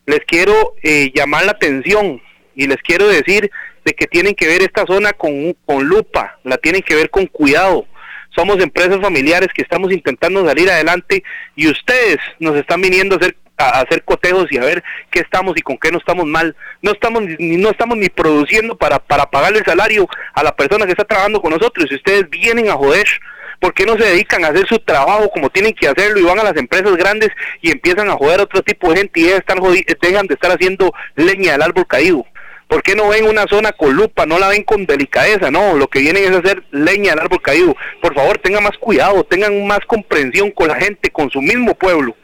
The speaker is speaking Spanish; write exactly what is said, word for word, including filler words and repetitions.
les quiero eh, llamar la atención y les quiero decir de que tienen que ver esta zona con, con lupa, la tienen que ver con cuidado. Somos empresas familiares que estamos intentando salir adelante y ustedes nos están viniendo a hacer a hacer cotejos y a ver qué estamos y con qué no estamos mal. No estamos ni no estamos ni produciendo para para pagarle el salario a la persona que está trabajando con nosotros. Si ustedes vienen a joder, ¿por qué no se dedican a hacer su trabajo como tienen que hacerlo y van a las empresas grandes y empiezan a joder a otro tipo de gente y están jodi- dejan de estar haciendo leña del árbol caído? ¿Por qué no ven una zona con lupa? No la ven con delicadeza, no, lo que vienen es a hacer leña del árbol caído. Por favor, tengan más cuidado, tengan más comprensión con la gente, con su mismo pueblo.